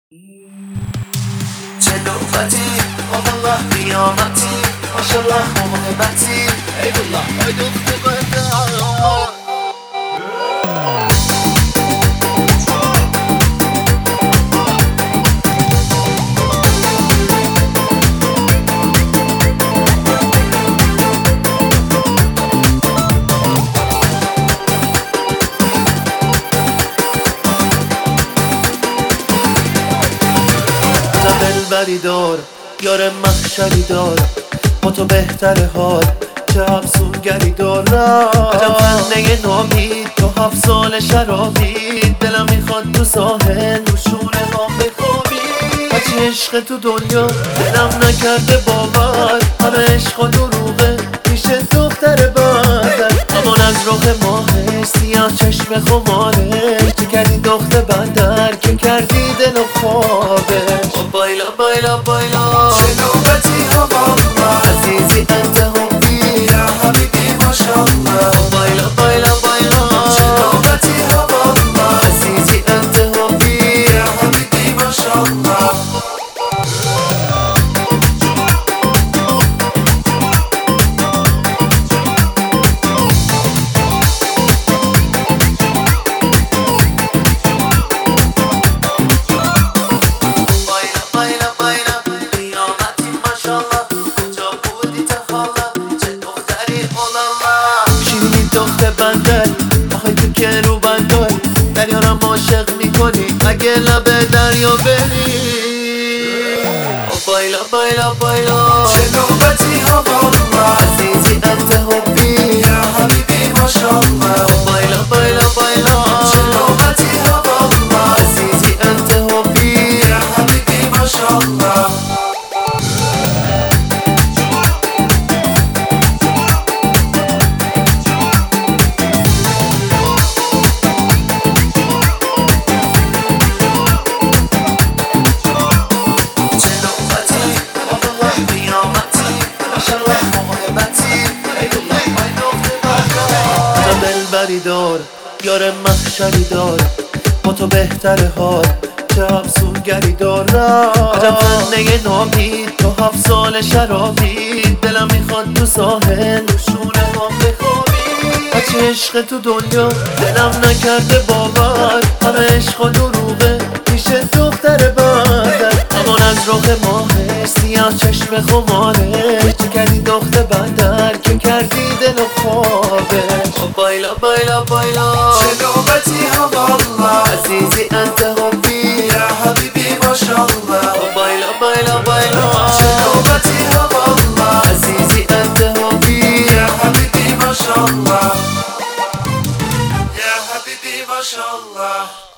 چه نوبتی والله قیامتی ماشالله محبتی ای والله ای دختر بنده دلبری دار یار محشری دار با تو بهتر حال چه افسونگری دارم عجب خنده نامید تو 7 سال شرابی دلم میخواد تو ساحل رو شونه ها بخوابی هرچی عشق تو دنیا دلم نکرده باور همه عشق و دروغه میشه دختر بندر امان از رخ ماهش سیاه چشم خمارش چه کردی دختر بندر که کردی دل و خوابش بایلا بایلا بایلا چه نوبتی ها والله عزیزی انت حبی یا حبیبی ماشالله بایلا بایلا بایلا چه نوبتی ها والله عزیزی انت حبی یا حبیبی ماشالله دختر بندر آخه تو که رو بندر دریارم عاشق میکنی اگه لب دریا بری بایلا بایلا بایلا چه نوبتی ها والله عزیزی انت حبی یا حبیبی ماشالله بایلا بایلا بایلا چه نوبتی ها والله عزیزی انت حبی یا حبیبی ماشالله دلبری دار یار محشری دار با تو بهتر حال چه افسونگری دارم عجب خنده نامید تو 7 سال شرابی دلم میخواد تو ساحل رو شونه ها بخوابی هرچی عشق تو دنیا دلم نکرده باور همه عشق و دروغه میشه دختر بندر امان از رخ ماهش سیاه چشم خمارش چه کردی دختر بندر که کردی دل و خوابش بایلا بایلا بایلا چه نوبتی ها والله عزیزی انت حبی یا حبیبی ماشالله بایلا بایلا بایلا چه نوبتی ها والله عزیزی انت حبی یا حبیبی ماشالله یا حبیبی ماشالله